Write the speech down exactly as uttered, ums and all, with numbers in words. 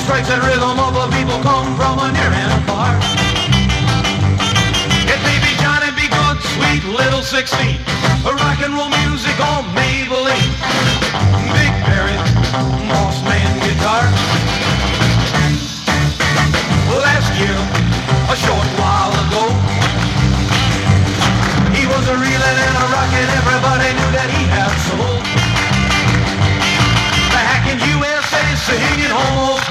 strikes and rhythm of the people come from a near and a far. It may be John and be good, sweet little sixteen, a rock and roll music on Maybelline. Big Barry, boss man guitar. Last year, a short while ago, he was a reeling and a rockin', everybody knew that he had soul. Back in U S A, singing home.